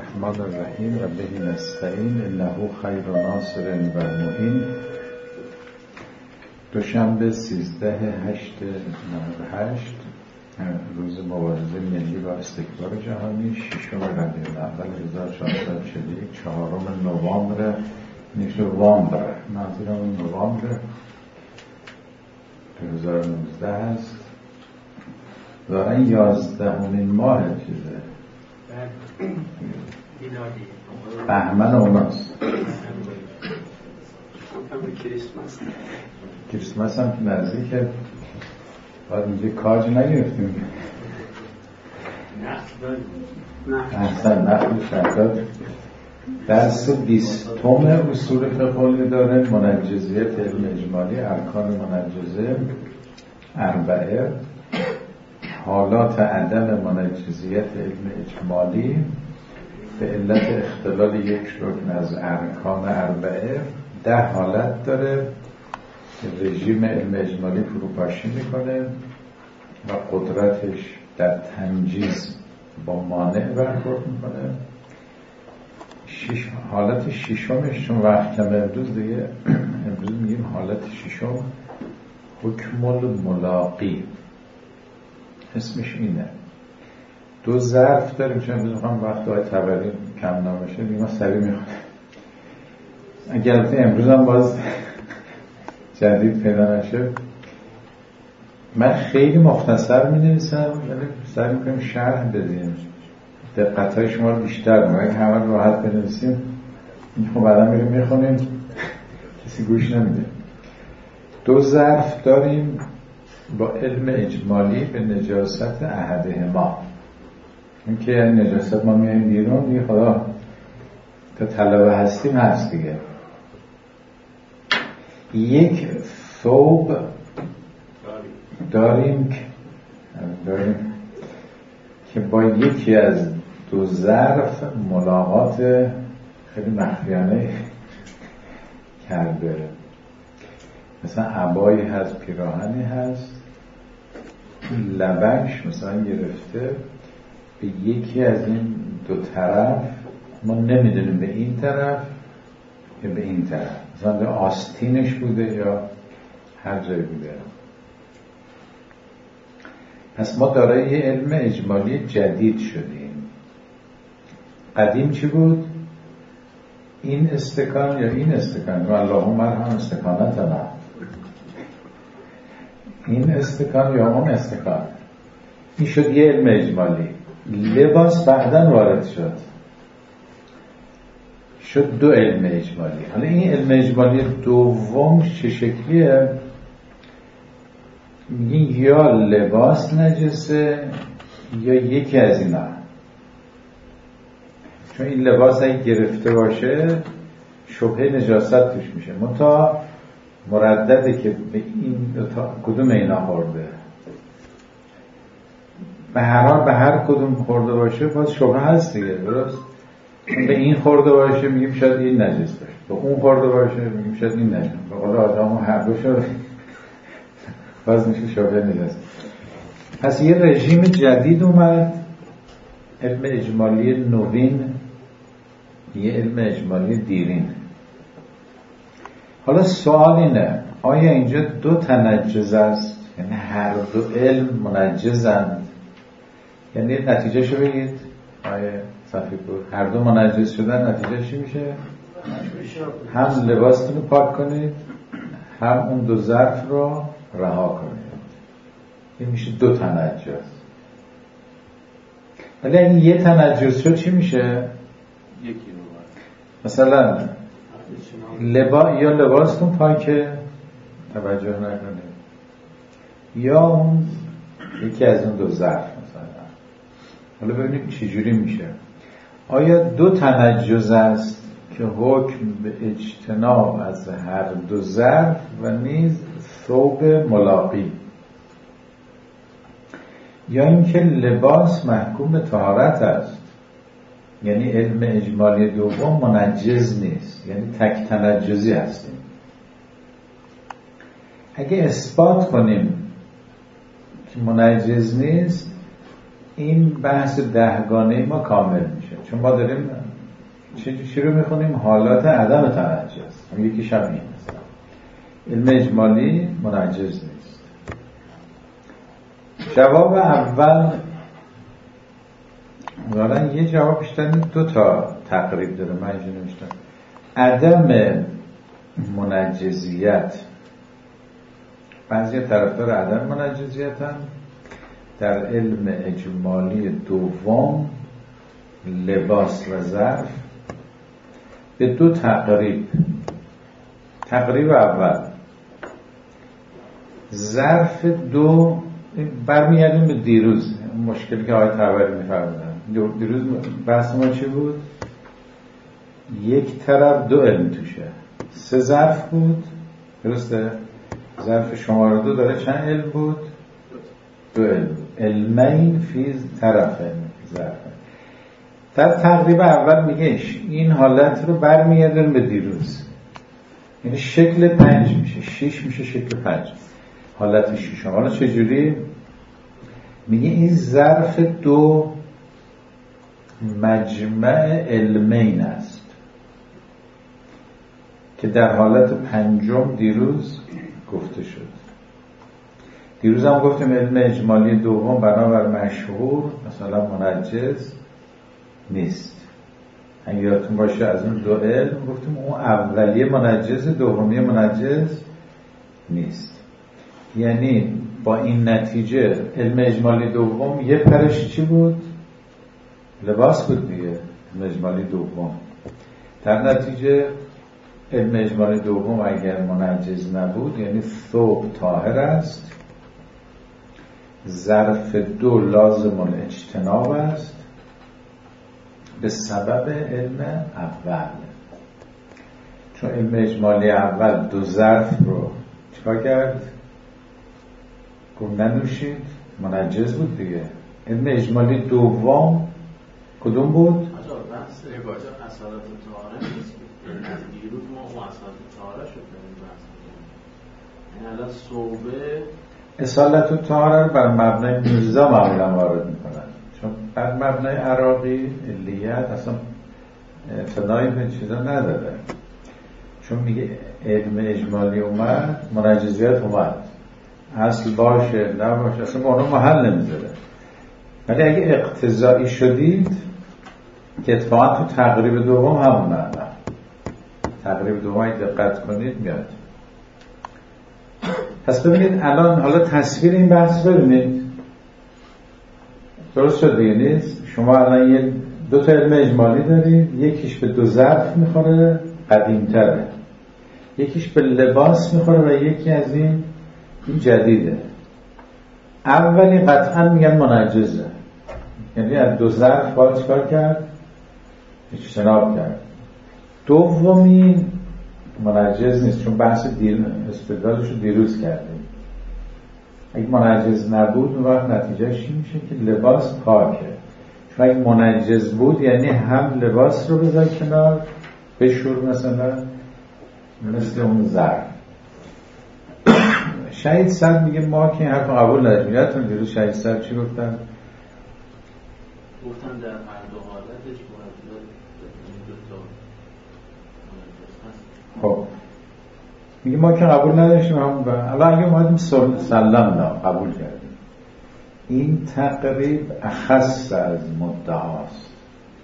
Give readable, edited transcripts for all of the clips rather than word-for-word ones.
الرحمن الرحیم و به نستعین انه خیر ناصر و معین. دوشنبه 13/8/98 روز مبارزه ملی با استکبار جهانی، 6 ربیع الاول 1441، 4 نوامبر منظورم نوامبر 2019 است. دارن 11مین ماه چیزه بهمن اوناست. کریسمس هم که نزدیکه، باید اینجا کاج نگرفتیم. احسن نخل شهداد. درس 20 اصول فقهی داره. منجزیت علم اجمالی، ارکان منجزه 4، حالات عدم منجزیت علم اجمالی به علت اختلال یک رکن از ارکان 4، 10 حالت داره که رژیم علم اجمالی فروپاشی میکنه و قدرتش در تنجیز با مانع برخورد میکنه. حالت ششمش، چون وقت کم امروز دیگه، امروز میگیم حالت ششم حکم الملاقی، اسمش اینه. 2 ظرف داریم، چون امروز میخوام وقت های تبری کم نباشه دیگه ما سریع میخوام. اگر امروز هم باز جدید پیدا نشه، من خیلی مختصر می نویسم ولی سعی میکنیم شرح بدیم، دقت های شما رو بیشتر کنیم. اگه همه راحت بنویسیم خب بعدا میریم میخونیم کسی گوش نمیده. 2 ظرف داریم با علم اجمالی به نجاست احدهما. این که نجاست ما میاییم بیرون دیگه، خدا تا طلبه هستیم هست دیگه. یک ثوب داریم که با یکی از 2 ظرف ملاقات خیلی مخفیانه کرده. مثلا عبایی هست، پیراهنی هست، لبش مثلا گرفته به یکی از این 2 طرف، ما نمیدونیم به این طرف یا به این طرف، مثلا به آستینش بوده یا هر جای بوده. پس ما دارای یه علم اجمالی جدید شدیم. قدیم چی بود؟ این استکان یا این استکان، و اللهم ارحم استکانتنا، این استکان یا اون استکان. این شد یه علم اجمالی. لباس بعداً وارد شد 2 علم اجمالی. حالا این علم اجمالی دوم چه شکلیه؟ میگین یا لباس نجسه یا یکی از اینا. چون این لباس اگه گرفته باشه شبهه نجاست توش میشه. منتها مردده که به این کدوم اینا خورده. به هر حال به هر کدوم خورده باشه باز شبهه هست دیگه، درست؟ به این خورده باشه میگیم شاید این نجس باشه، به اون خورده باشه میگیم شاید این نجس. به قول آدم هر دو شد باز میشه شبهه نجس. پس یه رژیم جدید اومد، علم اجمالی نوین، یه علم اجمالی دیرین. حالا سوال اینه، آیا اینجا 2 تنجز است؟ یعنی هر 2 علم منجزند؟ یعنی نتیجه شو بگید آیا صفی بود هر 2 منجز شدن نتیجه چی میشه؟ هم لباستون رو پاک کنید، هم اون 2 ظرف رو رها کنید. این میشه 2 تنجز. ولی این یه تنجز شد چی میشه؟ مثلا یا لباستون پاکه، توجه نکنید، یا اون یکی از اون 2 ظرف مثلا. حالا ببینیم چجوری میشه. آیا 2 تنجز است که حکم به اجتناب از هر 2 ظرف و نیز ثوب ملاقی، یا اینکه لباس محکوم به طهارت است، یعنی علم اجمالی دوم منجز نیست، یعنی تک تنجزی هستیم. اگه اثبات کنیم که منجز نیست، این بحث 10گانه ما کامل میشه. چون ما داریم چی رو میخونیم؟ حالات عدم تنجس. یکیش هم این است. علم اجمالی منجز نیست. جواب اول والا یه جواب بیشتر 2 تا تقریب داره. من اینجا نوشتم عدم منجزیت. بعضی طرفدار عدم منجزیت هم در علم اجمالی دوم لباس و ظرف به 2 تقریب. تقریب اول ظرف 2 برمیگردیم به دیروز، مشکلی که آقای طبری می‌فرمودن. دیروز بحث ما چی بود؟ یک طرف 2 علم توشه، 3 ظرف بود، درسته؟ ظرف شماره 2 داره چند علم بود؟ 2 علم. علمین فی طرف ظرف. در تقریب اول میگهش این حالت رو برمیگردن به دیروز، یعنی شکل 5 میشه، 6 میشه شکل 5، حالت 6. حالا چجوری؟ میگه این ظرف 2 مجمع علمین است که در حالت 5 دیروز گفته شد. دیروز هم گفتیم علم اجمالی دوم بنابر مشهور مثلا منجز نیست. اگه یادتون باشه از اون 2 علم گفتیم اون اولیه منجز، دومی منجز نیست. یعنی با این نتیجه علم اجمالی دوم یه پرش چی بود؟ لباس بود دیگه. علم اجمالی دوم در نتیجه علم اجمالی دوم اگر منجز نبود یعنی ثوب طاهر است، ظرف 2 لازم الاجتناب است به سبب علم اول. چون علم اجمالی اول 2 ظرف رو چکار کرد؟ گفت ننوشید، منجز بود دیگه. علم اجمالی دوم کدوم بود؟ بحث اصالت طهاره نیست که از دیروز ما اون اصالت طهاره شد داریم بحث می‌کنیم. یعنی الان صوبه اصالت طهاره رو بر مبنای میرزا معمولا وارد میکنن، چون بر مبنای عراقی علیت اصلا ابتدایی به چیزا نداره. چون میگه علم اجمالی اومد، منجزیت اومد، اصل باشه نباشه اصلا با اونو محل نمیذاره. ولی اگه اقتضایی شدید که اتفاقا تو تقریب دوم همون معنی، تقریب دوم اگه دقت کنید میاد. پس ببینید الان حالا تصویر این بحث ببینید درست شد دیگه نیست؟ شما الان 2 تا علم اجمالی دارید، یکیش به 2 ظرف میخوره قدیمتره، یکیش به لباس میخوره و یکی از این جدیده. اولی قطعا میگن منجزه، یعنی از 2 ظرف باید چکار کرد؟ اجتناب کرد. دومی منجز نیست چون بحث استدلالش رو دیروز کردیم. اگه منجز نبود اون وقت نتیجهش چی میشه؟ که لباس پاکه. چون اگه منجز بود یعنی هم لباس رو بذار کنار بشور مثلا مثل اون ظرف. شهید صد میگه ما که این حرف قبول نداریم. یادتون دیروز شهید صد چی گفتن؟ گفتن در هر 2 حالتش مرتبط این 2 تا خب میگه ما که قبول نداشتیم هم الان اگه اومدیم سلم قبول کردیم. این تقریب اخص از مدعاست،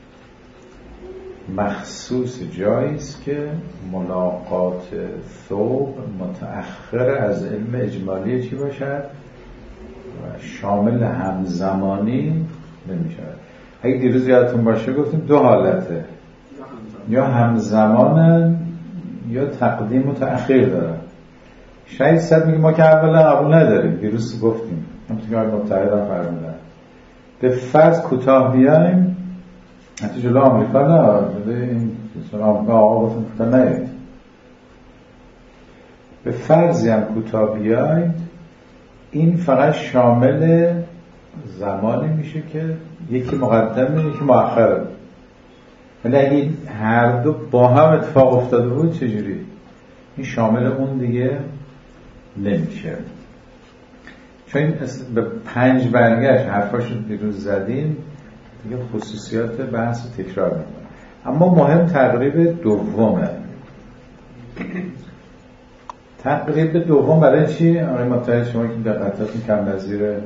مخصوص جاییست که ملاقات ثوب متأخر از علم اجمالی چی باشد و شامل همزمانی نمیشود. اگه دیروز یادتون باشه گفتیم 2 حالته، یا همزمانن یا تقدیم و تأخیر دارن. شاید صد میگه ما که اولا قبول نداریم، دیروز گفتیم همونطور که متحد هم فرمودن به فرض کوتاه بیایم، حتی جلو آمریکا نه، جلو این آمریکا آقا گفتن کوتاه نیایید، به فرضی هم کوتاه بیاید این فقط شامل زمانی میشه که یکی مقدمه یکی مؤخره. ولی اگه هر 2 با هم اتفاق افتاده بود چجوری؟ این شامل اون دیگه نمیشه. چون این به 5 برگشت حرفاشو دیروز زدیم. دیگه خصوصیات بحث رو تکرار میکنه. اما مهم تقریب دومه. تقریب دوم برای چی؟ آقای مطلع شما که دقیقاتون کم نظیره،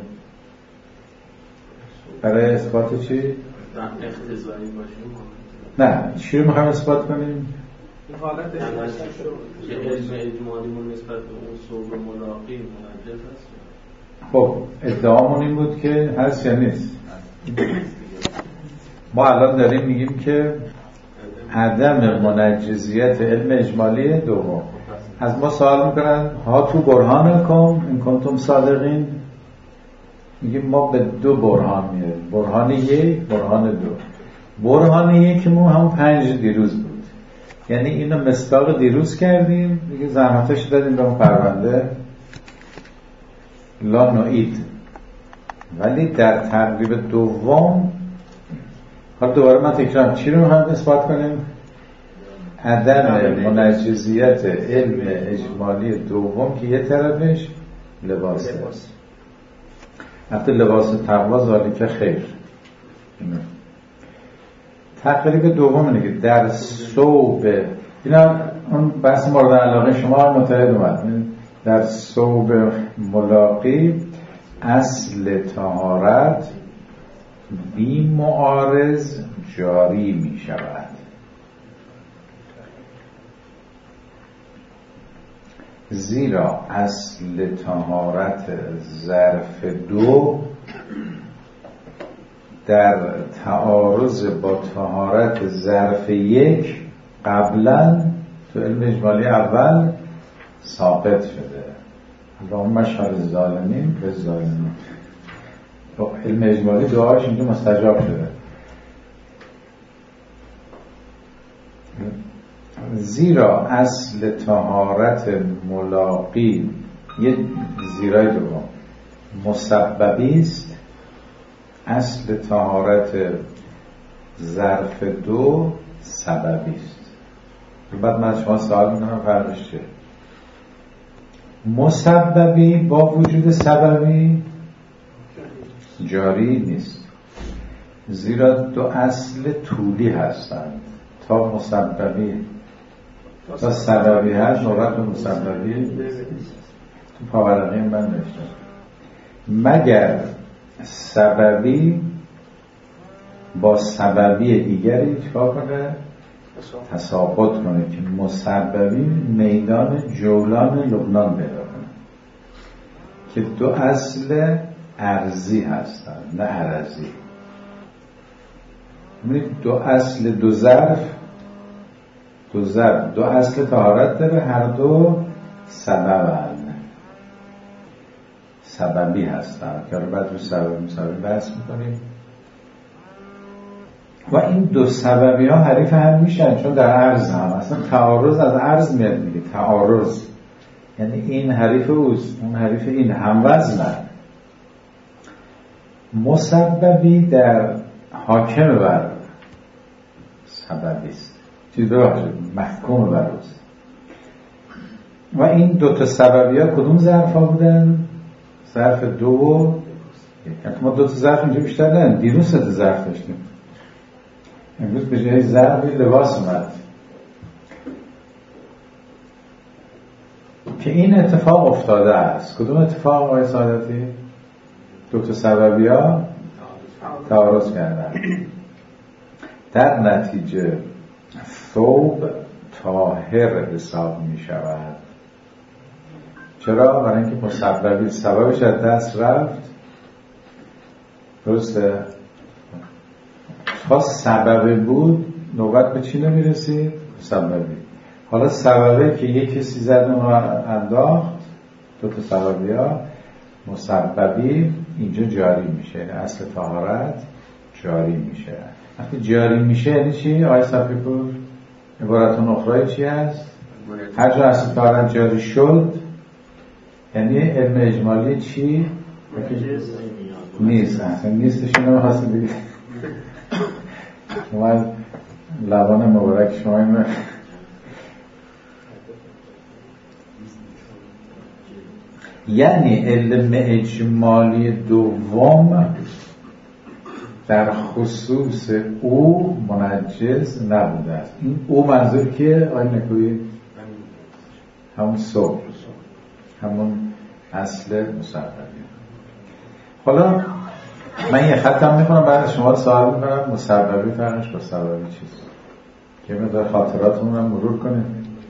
برای اثبات چی؟ اختزایی باشیم. نه، چی رو میخوایم اثبات کنیم؟ این حالت که علم اجمالیمون نسبت به اون صوب ملاقی منجز هست. خب ادعامون این بود که هست یا نیست. ما الان داریم میگیم که عدم منجزیت علم اجمالی دوم. از ما سوال میکنن ها تو برهانکم این کنتم صادقین، میگیم ما به دو برهان میاریم، برهان یک، برهان دو. برهان یک ما هم 5 دیروز بود، یعنی اینو مصداق دیروز کردیم دیگه، زحمتش دادیم به اون پرونده لا نوعید. ولی در تقریب دوم حالا دوباره من تکرارم چی رو هم اثبات کنیم؟ عدم منجزیت علم اجمالی دوم که یه طرفش لباسه. حتی لباس تقوا ذالک خیر. تقریب دوم اینه که در صوب، اینا اون بحث مورد علاقه شما متحد اومد، در صوب ملاقی اصل طهارت بی معارض جاری می شود. زیرا اصل طهارت ظرف 2 در تعارض با طهارت ظرف 1 قبلا تو علم اجمالی اول ثابت شده. اللهم اشهد الظالمین به ظالمین. تو علم اجمالی دعاش اینجا مستجاب شده. زیرا اصل طهارت ملاقی یه زیرای دوم مسببی است، اصل طهارت ظرف 2 سببی است. بعد من شما سوال میکنم فرقش چیه؟ مسببی با وجود سببی جاری نیست، زیرا دو اصل طولی هستند. تا مسببی تا سببی هست نوبت به مسببی تو پاورقی من نوشتم. مگر سببی با سببی دیگری چکار کنه؟ تساقط کنه که مسببی میدان جولان لبنان پیدا کنه که دو اصل ارضی هستند نه عرضی. دو اصل دو ظرف دو اصل طهارت داره، هر دو سببی هستن که بعد رو سببی بحث میکنیم. و این دو سببی ها حریف هم میشن، چون در عرض هم اصلا تعارض از عرض میاد میگه تعارض، یعنی این حریف اوست اون حریف این، هم وزنن. مسببی در حاکم بر سببی است، چیز ببخشید محکوم بر اوست. و این دوتا سببی ها کدوم ظرف ها بودن؟ ظرف 2 ما دوتا ظرف اینجا بیشتر نداریم، دیروز 3 ظرف داشتیم، امروز به جای ظرف لباس اومد. که این اتفاق افتاده است. کدوم اتفاق آقای سعادتی؟ دوتا سببی ها تعارض کردن، در نتیجه ثوب طاهر حساب می شود. چرا؟ برای اینکه مسببی سببش از دست رفت. درسته؟ تا سبب بود نوبت به چی نمیرسید؟ سببی. حالا سببه که یک کسی زد و انداخت، دو تا سببی ها، مسببی اینجا جاری میشه، اصل طهارت جاری میشه. وقتی جاری میشه یعنی چی؟ آیه صفحه پور عبارتون اخرای چی هست؟ هر جا اصل طهارت جاری شد یعنی علم اجمالی چی؟ نیست، اصلا نیستش. اینو میخواستم بگید شما لبان مبارک شما این یعنی علم اجمالی دوم در خصوص او منجز نبوده است. این او منظور که آقای نکویی همون صبح، همون اصل مسببی. حالا من یه خطم میکنم، بعد شما سوال میکنم مسببی فرقش با سببی چیست، که مقدار خاطراتمون هم مرور کنیم.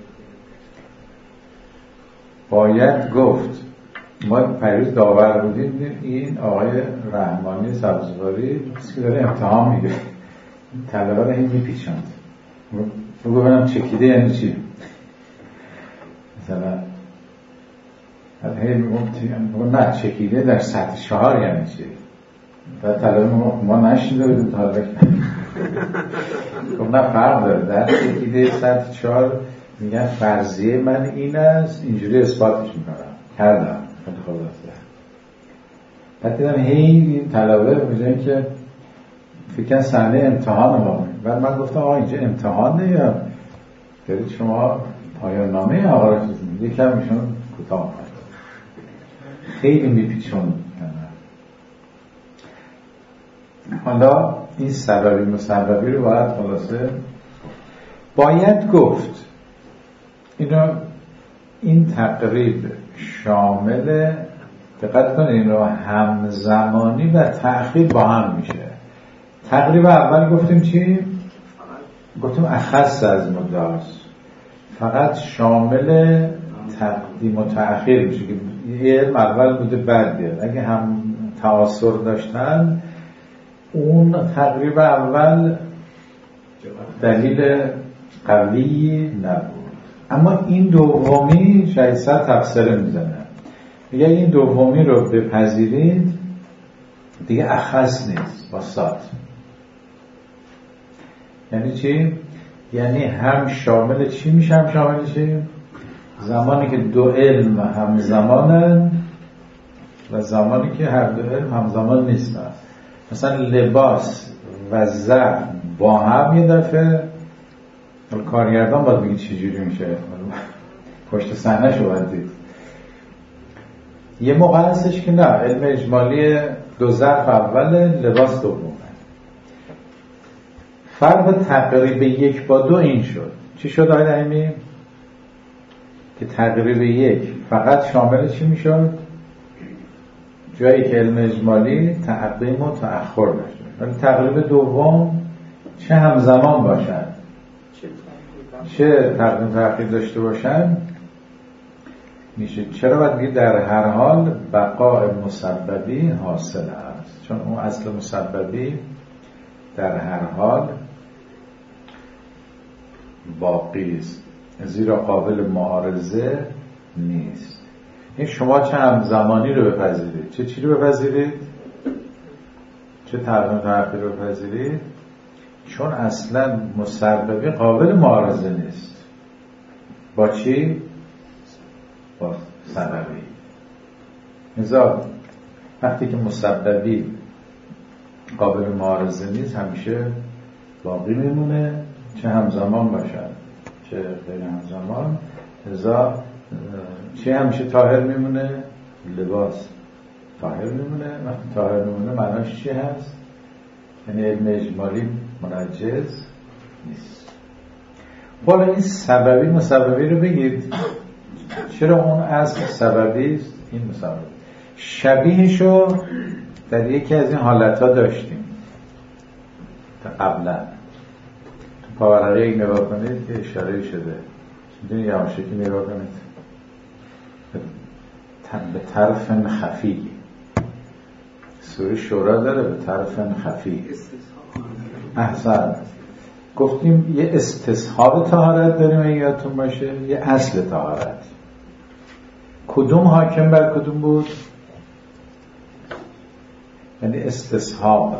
باید گفت ما پریز داور بودیم، این آقای رحمانی سبزواری که داره امتحان میگه، طلبه رو هی میپیچند، بگو ببینم چکیده یعنی چی. مثلا هی میگم نه چکیده در سطح 4 یعنی چی. و طلبه ما نشیده بودیم تا حالا خب نه فرق داره، در چکیده سطح 4 میگن فرضیه من این است، اینجوری اثباتش میکنم کردم. بعد دیدم هی این طلبه بجایی که فکر صحنه امتحان ما، بعد من گفتم آقا اینجا امتحانه یا دارید شما پایان نامه آقا را چیز میدید، یکم میشون کوتاه کنید، خیلی میپیچون. حالا این سببی مسببی رو باید خلاصه باید گفت. این تقریب شامل، دقت کنید این رو همزمانی و تأخیر با هم میشه. تقریب اول گفتیم چی؟ گفتیم اخص از مدعاست، فقط شامل تقدیم و تأخیر میشه که یه علم اول بوده بعد بیاد. اگه هم تعاصر داشتن اون تقریب اول دلیل قوی نبود، اما این دومی شایسته تفسیر میزنه، میگه این دومی رو بپذیرید دیگه اخص نیست واسط. یعنی چی؟ یعنی هم شامل چی میشه، هم شامل چی؟ زمانی که دو علم همزمانن و زمانی که هر دو علم همزمان نیستن. مثلا لباس و زرع با هم یه دفعه، کارگردان باید بگید چی جوری میشه، پشت صحنه شو باید دید. یه موقع هستش که نه، علم اجمالی دو ظرف اول، لباس دومه. فرق تقریب 1 با 2 این شد. چی شد آقای رحیمی؟ که تقریب 1 فقط شامل چی میشد؟ جایی که علم اجمالی تقدیم و تأخر داشت. ولی تقریب دوم چه همزمان باشن، چه تقدیم تأخیر داشته باشن میشه. چرا باید بگید در هر حال بقاء مسببی حاصل است؟ چون اون اصل مسببی در هر حال باقی است، زیرا قابل معارضه نیست. این شما چه همزمانی رو بپذیرید، چه چی رو بپذیرید، چه تقدیم تأخیر رو بپذیرید، چون اصلا مسببی قابل معارضه نیست. با چی؟ با سببی. لذا وقتی که مسببی قابل معارضه نیست همیشه باقی میمونه، چه همزمان باشد چه غیر همزمان. لذا چه همیشه طاهر میمونه؟ لباس طاهر میمونه. وقتی طاهر میمونه معناش چی هست؟ یعنی علم اجمالی منجز نیست. بالا این سببی مسببی رو بگید. چرا اون اصل سببی است؟ این مسببی شبیهشو در یکی از این حالتها داشتیم قبلا. تو پاورقی یک نگاه کنید که اشاره شده، میدونی یه همشکی نگاه کنید به طرف خفی. سوره شورا داره به طرف خفی. احسن. گفتیم یه استصحاب طهارت داریم اگه یادتون باشه، یه اصل طهارت. کدوم حاکم بر کدوم بود؟ یعنی استصحاب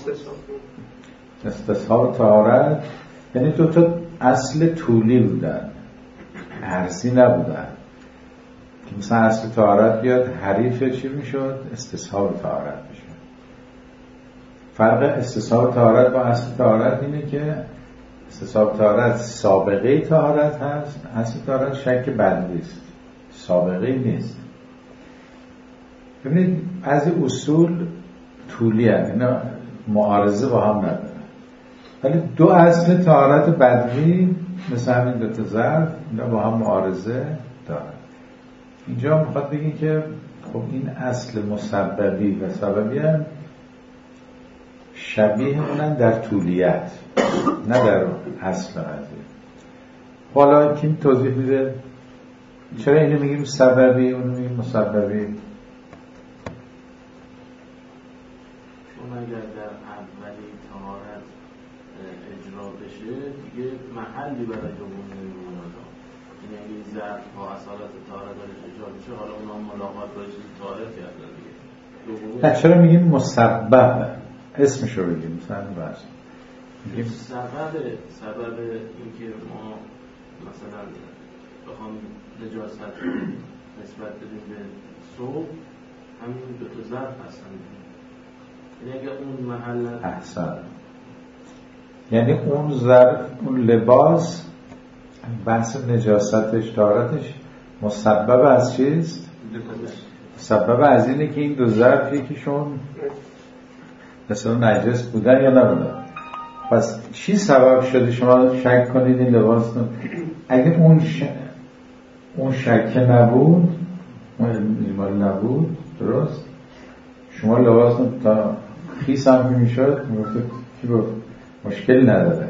طهارت یعنی دو تا اصل طولی بودن، عرضی نبودن. که مثلا اصل طهارت بیاد حریف چی میشد؟ استصحاب طهارت میشد. فرق استصحاب طهارت با اصل طهارت اینه که استصحاب طهارت سابقه طهارت هست، اصل طهارت شک بندی است، سابقه نیست. ببینید از اصول طولی هست، اینا معارضه با هم نداره. ولی دو اصل طهارت بدوی مثل همین دو تا ظرف اینا با هم معارضه دارن. اینجا میخواد بگی که خب این اصل مسببی و سببی هم شبیه اونن در طولیت نه در اصل قضیه. حالا کی توضیح میده چرا اینو میگیم سببی اونو میگیم مسببی؟ چون اگر در اولی طهارت اجرا بشه دیگه محلی برای دوم نمیمونه. این اگه این ظرف ها اصالت طهارت درش اجرا بشه حالا اونا ملاقات باشه طهارت کردن دیگه. نه چرا میگیم مسبب؟ اسمشو بگیم مثلا باز میگیم سبب اینکه ما مثلا بخوام نجاست نسبت بدیم به صوب همین دو تا ظرف هستن. یعنی اگه اون محل احسن، یعنی اون ظرف اون لباس بحث نجاستش طهارتش مسبب از چیست؟ مسبب از اینه که این دو ظرف یکیشون مثلا نجس بودن یا نبودن. پس چی سبب شده شما شک کنید این لباس اگه اون شک نبود، اون اجمالی نبود، درست شما لباس تا خیس هم میشد میگفت کی گفت مشکلی نداره.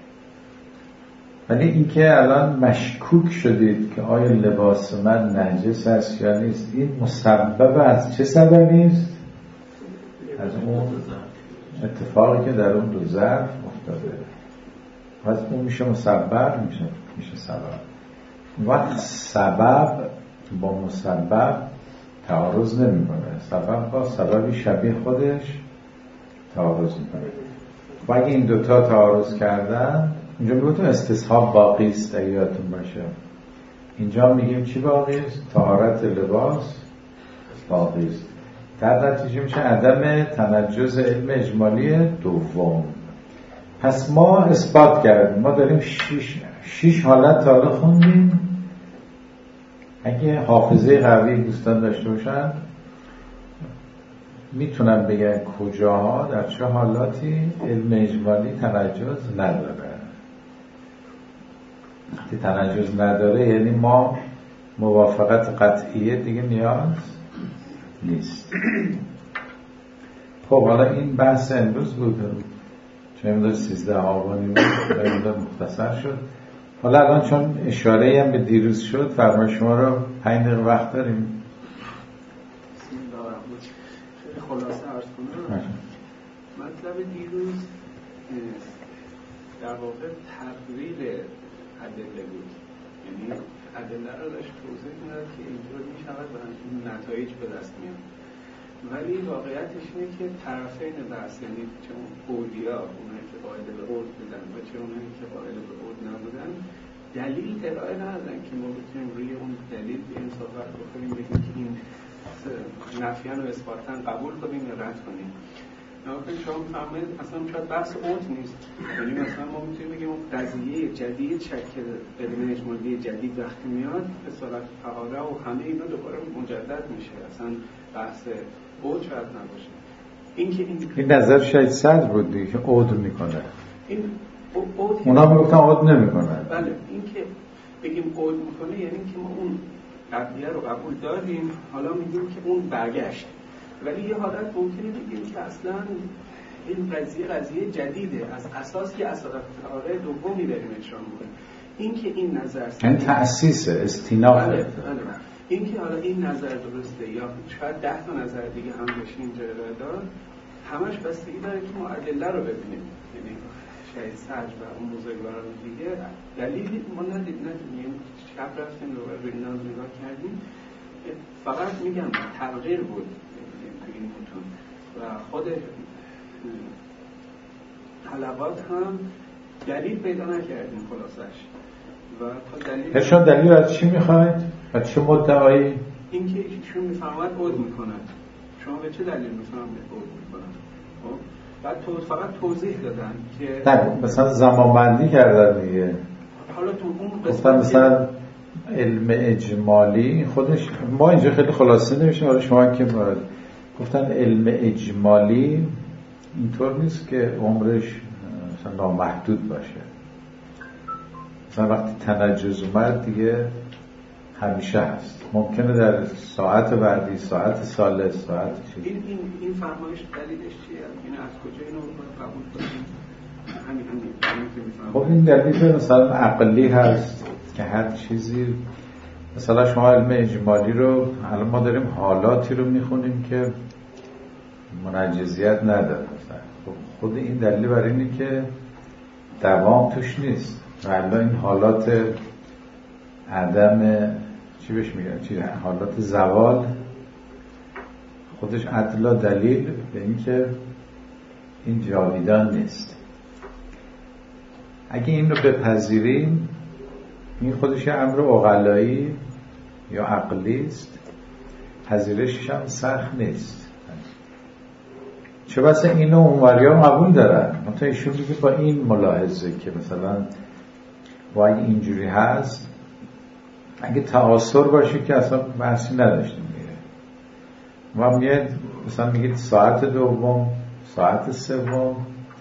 ولی اینکه الان مشکوک شدید که آیا لباس من نجس است یا نیست، این مسبب از چه سببی است؟ از اون اتفاقی که در اون دو ظرف افتاده. پس اون میشه مسبب، میشه سبب. وقت سبب با مسبب تعارض نمیکنه، سبب با سببی شبیه خودش تعارض میکنه. و اگه این دوتا تعارض کردن اینجا میگوتون استصحاب باقی است اگه یادتون باشه. اینجا میگیم چی باقی است؟ طهارت لباس باقی است. در نتیجه میشه عدم تنجز علم اجمالی دوم. پس ما اثبات کردیم، ما داریم شش حالت تا حالا خوندیم. اگه حافظه قوی دوستان داشته باشن میتونم بگن کجاها در چه حالاتی علم اجمالی تنجز نداره. وقتی تنجز نداره یعنی ما موافقت قطعیه دیگه نیاز نیست. خب حالا این بحث امروز بود، چون امروز 13 آبانی بود، امروز مختصر شد. حالا الان چون اشاره‌ای هم به دیروز شد فرمای شما رو 5 دقیقه وقت داریم. خلاصه عرض کنم مطلب دیروز در واقع تقریر ادله بود، یعنی ادله رو داشت توضیح میداد که اینطور میشود و این نتایج به دست میاد. ولی واقعیتش اینه که طرفین بحث، یعنی چه اون قولیا اونایی که قائل به قول بودن و چه اونایی که قائل به قول نبودن دلیل ارائه ندادن که ما بتونیم روی اون دلیل به این صحبت بکنیم بگیم که این نفیان و اثباتن قبول کنیم یا رد کنیم. ناکنه شما میفهمید اصلا شاید بحث اوت نیست، یعنی مثلا ما میتونیم بگیم قضیه جدید شکل علم اجمالی جدید وقتی میاد اصالت طهاره و همه اینا دوباره مجدد میشه، اصلا بحث اوت شاید نباشه. این نظر شاید صدر بود دیگه که اوت میکنه، این اوت اونا میگفتن اوت نمیکنه. بله این که بگیم اوت میکنه یعنی که ما اون قضیه رو قبول داریم، حالا میگیم که اون برگشت. ولی یه حالت ممکنه بگیم که اصلا این قضیه جدیده، از اساس که اصالت طهاره دومی داریم اجرا میکنیم. این که این نظر این تأسیس استیناف. بله. این که حالا این نظر درسته یا شاید 10 تا نظر دیگه هم بشه اینجا ارائه داد، همش بستگی داره که ما ادله رو ببینیم. یعنی شاید سرج و اون بزرگواران دیگه دلیلی ما ندیدیم شب رفتیم رو اینا نگاه کردیم، فقط میگم تغییر بود این متون و خود طلبات هم دلیل پیدا نکردیم خلاصش. و تا دلیل از چی میخواید؟ از چه مدعایی؟ این که ایشون میفهمد عود میکنند. شما به چه دلیل میفهمید عود میکنند؟ بعد فقط توضیح دادن که نه مثلا زمانبندی کردن دیگه. حالا تو اون گفتن مثلا علم اجمالی خودش، ما اینجا خیلی خلاصه نمیشه، حالا شما که مراد گفتن علم اجمالی اینطور نیست که عمرش مثلا نامحدود باشه. مثلا وقتی تنجز اومد دیگه همیشه هست، ممکنه در ساعت بعدی، ساعت سالس، ساعت چیز. این فرمایش دلیلش چیه؟ این از کجا اینو قبول کنیم؟ خب این دلیل مثلا عقلی هست که هر چیزی، مثلا شما علم اجمالی رو الان ما داریم حالاتی رو میخونیم که منجزیت نداره، خب خود این دلیل برای اینه که دوام توش نیست. ولی این حالات عدم چی بهش میگن، حالات زوال خودش ادلا دلیل به این که این جاویدان نیست. اگه این رو بپذیریم این خودش امر عقلایی یا عقلی است، پذیرشش هم سخت نیست. چه بسا اینو اونوری هم قبول دارن، مثلا ایشون میگه با این ملاحظه که مثلا و اگه اینجوری هست، اگه تعاصر باشه که اصلا بحثی نداشتیم میره و میاد مثلا میگید ساعت دوم، ساعت سوم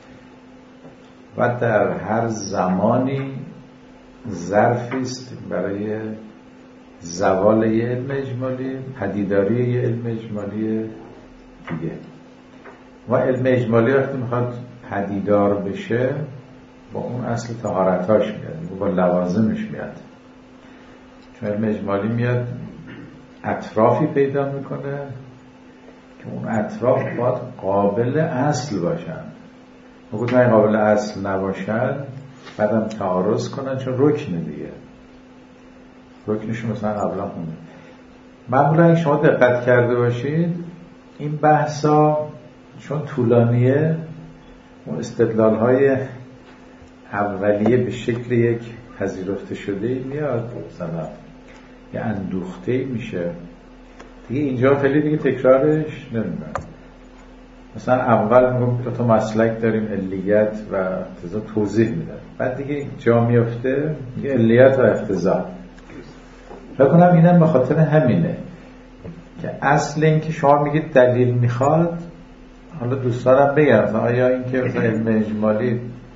و در هر زمانی ظرفی است برای زوال یه علم اجمالی، پدیداری یه علم اجمالی دیگه. و علم اجمالی وقتی میخواد پدیدار بشه با اون اصل طهارتاش میاد، با لوازمش میاد. چون علم اجمالی میاد اطرافی پیدا میکنه که اون اطراف باید قابل اصل باشن. موقع نه قابل اصل نباشن بعدم تعارض کنن، چون رکنه دیگه، رکنشون مثلا قبلا خونده. معمولا اگه شما دقت کرده باشید این بحثا چون طولانیه، اون استدلال های اولیه به شکل یک پذیرفته شده میاد، مثلا یه اندوخته میشه دیگه، اینجا خیلی دیگه تکرارش نمیدن. مثلا اول میگم دو تا مسلک داریم، علیت و اقتضا، توضیح میدن، بعد دیگه جا میفته میگه علیت و اقتضا. بکنم اینم به خاطر همینه که اصل این که شما میگید دلیل میخواد. حالا دوستانم بگم آیا این که مثلا علم اجمالی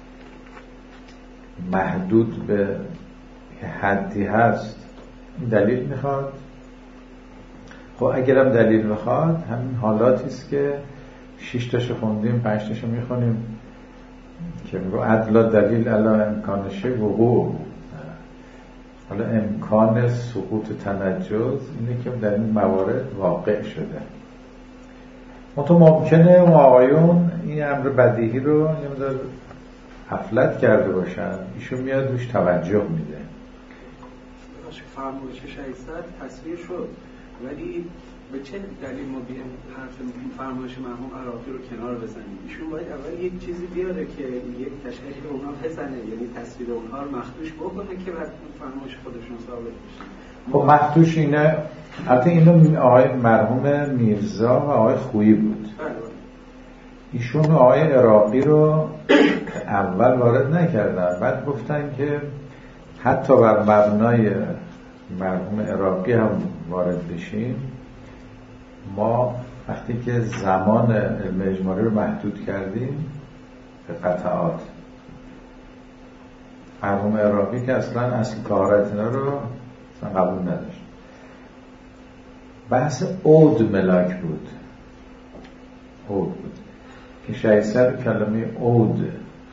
محدود به حدی هست این دلیل میخواد؟ خب اگرم دلیل میخواد همین حالاتی است که 6 تاشو خوندیم، 5 تاشو میخونیم که میگو ادلا دلیل علی امکانشه وقوع. حالا امکان سقوط تنجز اینه که در این موارد واقع شده. ممکنه اون آقایون این امر بدیهی رو نمیدار غفلت کرده باشن، ایشون میاد روش توجه میده. فرمایش 600 تصویر شد، ولی به چه دلیل ما بیایم حرف فرمایش مرحوم عراقی رو کنار بزنیم؟ ایشون باید اول یک چیزی بیاره که یک تشکیل اونها بزنه، یعنی تصویر اونها رو مخدوش بکنه که بعد فرمایش خودشون ثابت بشه. خب مخدوش اینه، حتی اینو آقای مرحوم میرزا و آقای خویی بود. ایشون آقای عراقی رو اول وارد نکردن، بعد گفتن که حتی بر مبنای مرحوم عراقی هم وارد بشیم، ما وقتی که زمان علم اجمالی رو محدود کردیم به قطعات، مرحوم عراقی که اصلا اصل طهارت اینا رو اصلا قبول نداشت. بحث عود ملاک بود، عود بود که شایسته کلمه عود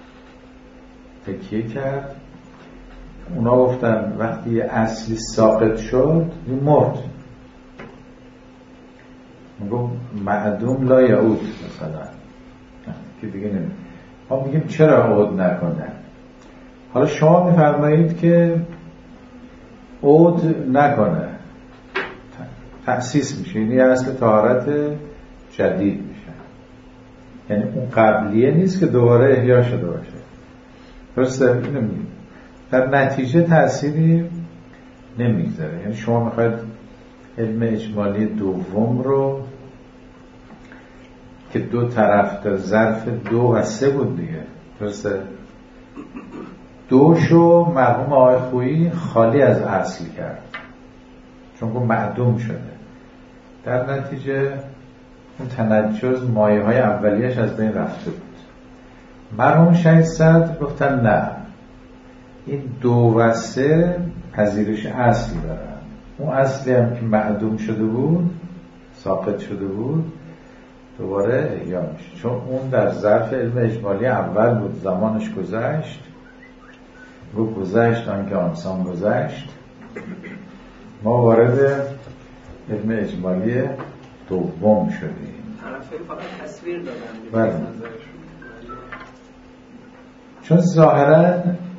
تکیه کرد. اونا گفتن وقتی اصلی ساقط شد این مرد، میگم معدوم لا یعود مثلا که دیگه نمید. ما میگیم چرا عود نکنه؟ حالا شما میفرمایید که عود نکنه، تأسیس میشه، یعنی اصل طهارت جدید میشه، یعنی اون قبلیه نیست که دوباره احیا شده باشه. درسته؟ اینو میگیم در نتیجه تأثیری نمیگذاره. یعنی شما میخواید علم اجمالی دوم رو که دو طرف در ظرف 2 و 3 بود دیگه، درسته؟ 2 شو مرحوم آقای خویی خالی از اصل کرد چون که معدوم شده، در نتیجه اون تنجز مایه های اولیش از بین رفته بود. مرحوم شهید صدر گفتن نه، این 2 و 3 پذیرش اصل دارن. اون اصلی هم که معدوم شده بود، ساقط شده بود، دوباره احیا میشه، چون اون در ظرف علم اجمالی اول بود، زمانش گذشت، گذشت آنکه آنسان گذشت. ما وارد علم اجمالی دوم شدیم. طرفی فقط تصویر دادن بله. چون ظاهرا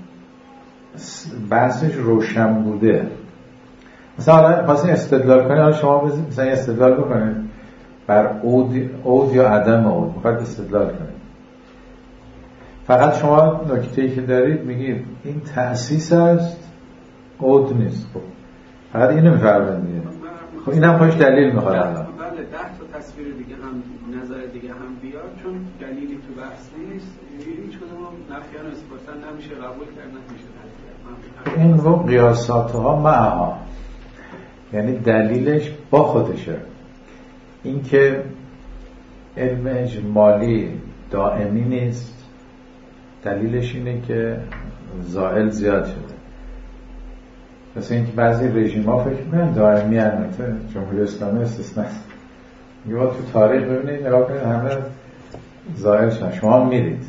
بحثش روشن بوده. مثلا حالا خواستین استدلال کنید، حالا شما مثلا استدلال بکنید بر عود یا عدم عود، میخواید استدلال کنید. فقط شما نکته‌ای که دارید میگید این تأسیس است، عود نیست. خب فقط اینو میفرمایید. خب اینم خودش دلیل میخواد الان. بله 10 تا تصویر دیگه هم نظر دیگه هم بیاد، چون دلیلی تو بحث نیست، هیچ کدوم نفیان اثباتاً نمیشه قبول کرد، نمیشه. این رو قیاساتها معها، یعنی دلیلش با خودشه. این که علم اجمالی دائمی نیست، دلیلش اینه که زائل زیاد شده. مثل اینکه بعضی رژیم‌ها فکر می‌کنن دائمی البته جمهوری اسلامی استثناء است. میگه تو تاریخ ببینید، نگاه کنید، همه زائل شدن، شما میرید.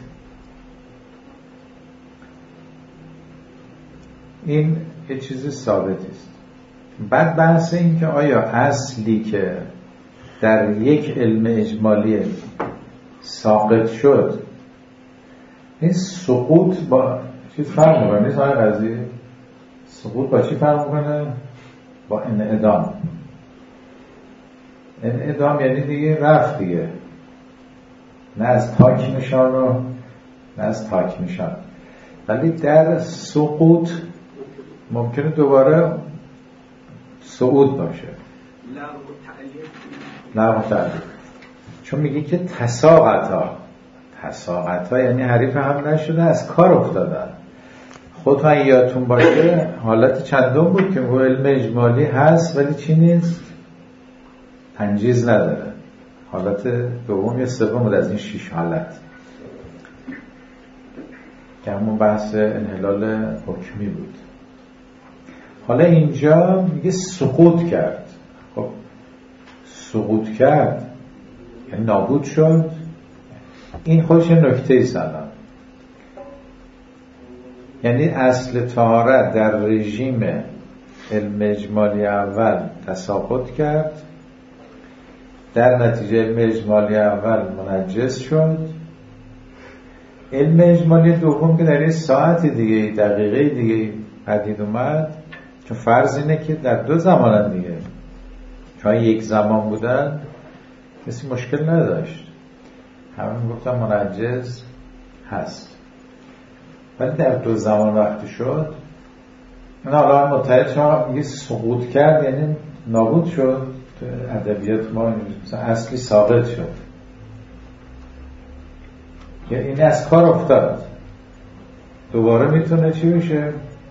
این یه چیز ثابتی است. بعد بحث این که آیا اصلی که در یک علم اجمالی ساقط شد، این سقوط با چیز فرق می‌کنه؟ نیست های قضیه سقوط با چی فرق می‌کنه؟ با انعدام. انعدام یعنی دیگه رفت دیگه، نه از تاک نشان و نه از تاک نشان. ولی در سقوط ممکنه دوباره صعود باشه، لغو تعلیق. چون میگه که تساقطا یعنی حریف هم نشده، از کار افتادن. خودتون یادتون باشه حالت چندم بود که علم اجمالی هست ولی چی نیست؟ تنجیز نداره. حالت دوم یا سوم بود از این 6 حالت که همون بحث انحلال حکمی بود. حالا اینجا میگه سقوط کرد. خب سقوط کرد یعنی نابود شد. این خودش نکته سلام، یعنی اصل طهارت در رژیم علم اجمالی اول تساقط کرد، در نتیجه علم اجمالی اول منجس شد. علم اجمالی دوم که در یه ساعت دیگه، دقیقه دیگه پدید اومد، چون فرض اینه که در 2 زمانن دیگه، چون یک زمان بودن کسی مشکل نداشت، همه میگفتن منجز هست. ولی در 2 زمان وقتی شد، این حالا متحد شما میگه سقوط کرد یعنی نابود شد. تو ادبیات ما مثلا اصلی ساقط شد، یعنی این از کار افتاد، دوباره میتونه چی بشه؟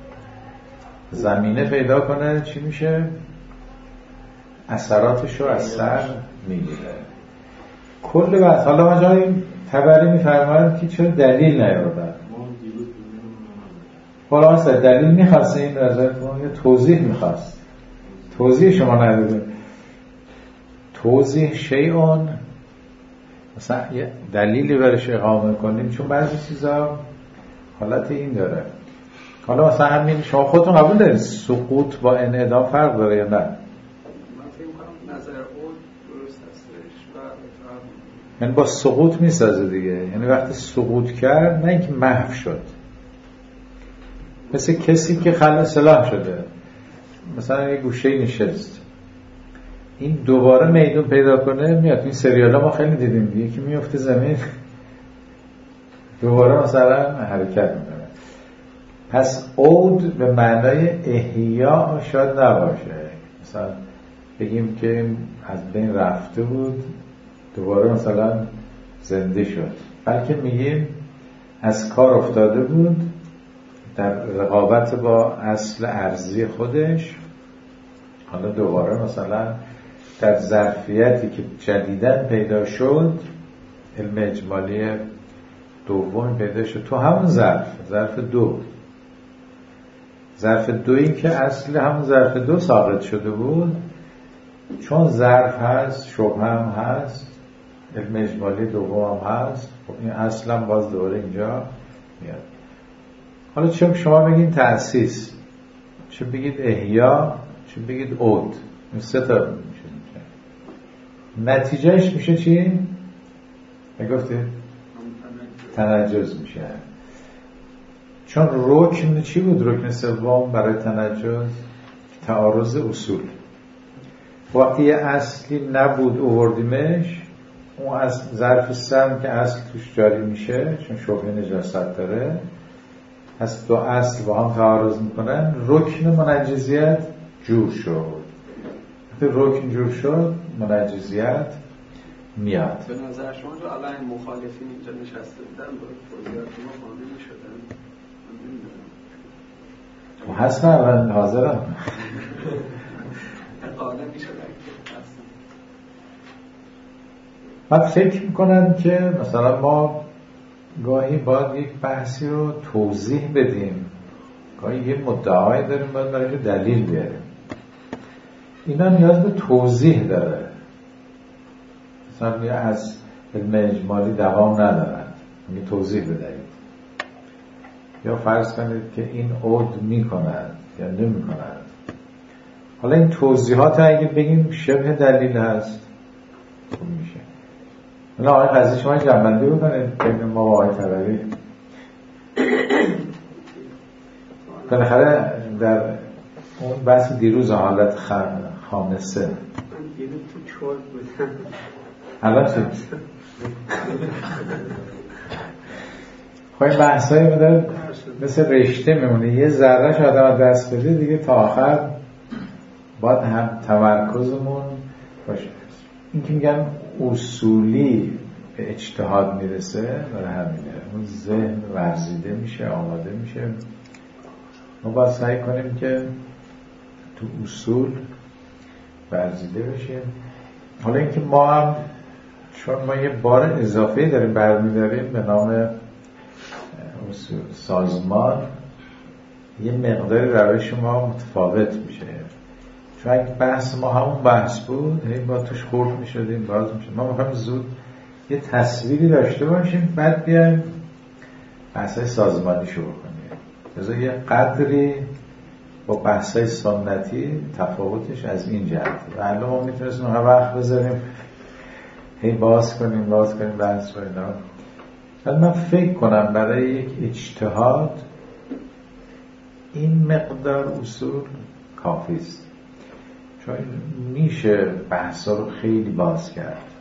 زمینه پیدا کنه، چی میشه؟ اثراتشو از سر میگیره. کل وقت حالا ما جایی تبری میفرماید که چرا دلیل نیاوردن. حالا مثلا دلیل میخواست، این نظرتون یه توضیح میخواست، توضیح شما نداده. توضیح شیعون مثلا یه دلیلی برش اقامه کنیم، چون بعضی چیزا حالت این داره. حالا مثلا همین شما خودتون قبول دارید سقوط با انعدام فرق داره یا نه؟ من فکر می‌کنم نظر اون درست هستش و یعنی با سقوط میسازه دیگه، یعنی وقتی سقوط کرد نه اینکه محو شد، مثل کسی که خلع سلاح شده، مثلا یه گوشه نشست، این دوباره میدون پیدا کنه میاد. این سریالا ما خیلی دیدیم دیگه که میفته زمین دوباره مثلا حرکت میکنه. پس عود به معنای احیا شاید نباشه، مثلا بگیم که از بین رفته بود دوباره مثلا زنده شد، بلکه میگیم از کار افتاده بود در رقابت با اصل ارضی خودش، حالا دوباره مثلا در ظرفیتی که جدیداً پیدا شد، علم اجمالی دوم پیدا شد تو همون ظرف دو، ظرف دویی که اصل همون ظرف دو ثابت شده بود، چون ظرف هست شبه هم هست، علم اجمالی دوم هم هست، خب این اصلا باز دوره اینجا میاد. حالا چه شما بگید تأسیس، چه بگید احیا، چه بگید عود، این سه تا میشه. نتیجهش میشه چی؟ میگفتید تنجز میشه. چون رکن چی بود؟ رکن سوم برای تنجز تعارض اصول. وقتی اصلی نبود آوردیمش، اون از ظرف سم که اصل توش جاری میشه چون شبهه نجاست داره، از دو اصل با هم تعارض میکنن، رکن منجزیت جور شد. وقتی رکن جور شد منجزیت میاد. به نظر شما جو الان مخالفین اینجا نشسته بودن با توضیحات ما فهمیده میشدن؟ و هستن الان حاضرم قانع میشدن که هستن. من فکر میکنم که مثلا ما گاهی باید یک بحثی رو توضیح بدیم، گاهی یه مدعایی داریم باید برای دلیل بیاریم. اینا نیاز به توضیح داره. مثلا از علم اجمالی دوام ندارن، یه توضیح بدهید. یا فرض کنید که این عود میکند یا نمیکند. حالا این توضیحات اگه بگیم شبه دلیل هست خوب میشه. حالا آقای قضیه شما جنبندی بکنید بین ما و آقای طبری. بالاخره در اون بحث دیروز حالت خامسه من یه تو چول بودم الان چه؟ خواهی بحثایی بودن مثل رشته میمونه، یه ذرهش آدم دست بده دیگه تا آخر باید هم تمرکزمون باشه. این که میگن اصولی به اجتهاد میرسه برای همینه، اون ذهن ورزیده میشه، آماده میشه. ما باید سعی کنیم که تو اصول ورزیده بشیم. حالا اینکه ما هم چون ما یه بار اضافه داریم برمیداریم به نام سازمان، یه مقدار روش ما متفاوت میشه. چون اگه بحث ما همون بحث بود هی با توش خورد میشدیم باز میشد. ما میخوایم زود یه تصویری داشته باشیم بعد بیایم بحثای سازمانی شروع کنیم. بذار یه قدری با بحثای سنتی تفاوتش از این جهت و الان ما میتونستیم هر وقت بذاریم هی باز کنیم بحث رو اینا. ولی من فکر کنم برای یک اجتهاد این مقدار اصول کافی است، چون میشه بحثا رو خیلی باز کرد.